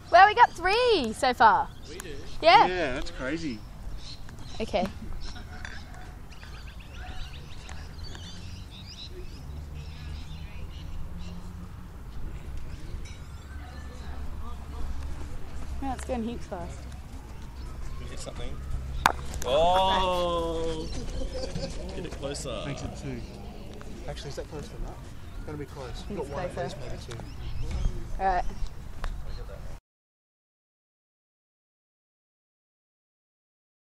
Well, we got 3 so far. We do? Yeah. Yeah, that's crazy. Okay. Yeah, it's going heaps fast. We hit something. Oh! Get it closer. Makes it 2. Actually, is that close to that? It's going to be close. think Got it's one at closer. least, maybe 2. Alright. Get that.